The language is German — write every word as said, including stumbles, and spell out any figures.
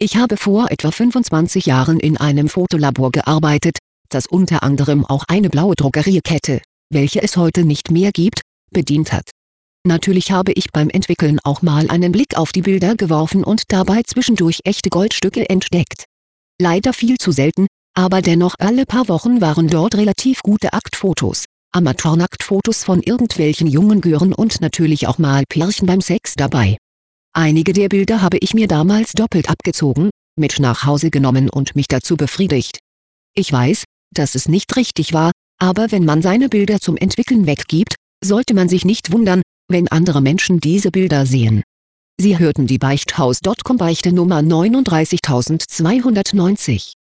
Ich habe vor etwa fünfundzwanzig Jahren in einem Fotolabor gearbeitet, das unter anderem auch eine blaue Drogeriekette, welche es heute nicht mehr gibt, bedient hat. Natürlich habe ich beim Entwickeln auch mal einen Blick auf die Bilder geworfen und dabei zwischendurch echte Goldstücke entdeckt. Leider viel zu selten, aber dennoch alle paar Wochen waren dort relativ gute Aktfotos, Amateurnacktfotos von irgendwelchen jungen Gören und natürlich auch mal Pärchen beim Sex dabei. Einige der Bilder habe ich mir damals doppelt abgezogen, mit nach Hause genommen und mich dazu befriedigt. Ich weiß, dass es nicht richtig war, aber wenn man seine Bilder zum Entwickeln weggibt, sollte man sich nicht wundern, wenn andere Menschen diese Bilder sehen. Sie hörten die Beichthaus Punkt com Beichte Nummer neununddreißigtausendzweihundertneunzig.